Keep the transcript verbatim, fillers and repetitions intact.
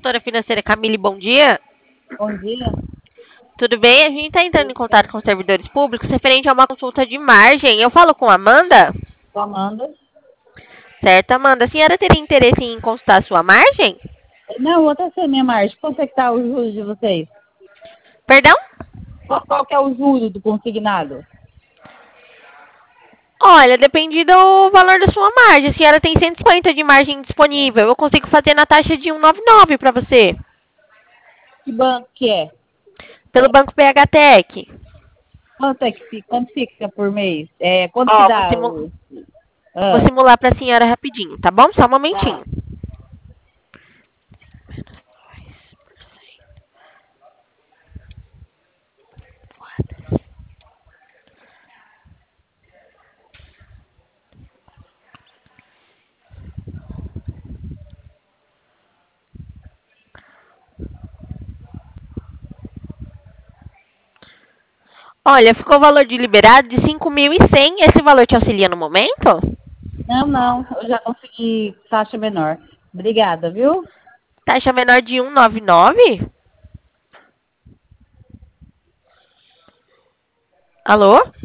consultora financeira Camille, bom dia. Bom dia. Tudo bem? A gente está entrando em contato com os servidores públicos referente a uma consulta de margem. Eu falo com a Amanda? Com a Amanda. Certo, Amanda. A senhora teria interesse em consultar a sua margem? Não, outra ser minha Márcia. Quanto é que tá o juros de vocês? Perdão? Qual, qual que é o juro do consignado? Olha, depende do valor da sua margem. A senhora tem cento e cinquenta de margem disponível. Eu consigo fazer na taxa de cento e noventa e nove para você. Que banco que é? Pelo Banco B H Tech. Quanto é que fica? Quanto fica por mês? É, quanto que Ó, vou, dá? simu o- vou Ah, simular para a senhora rapidinho, tá bom? Só um momentinho. tá. Olha, ficou o valor de liberado de cinco mil e cem. Esse valor te auxilia no momento? Não, não. Eu já consegui taxa menor. Obrigada, viu? Taxa menor de cento e noventa e nove? Alô?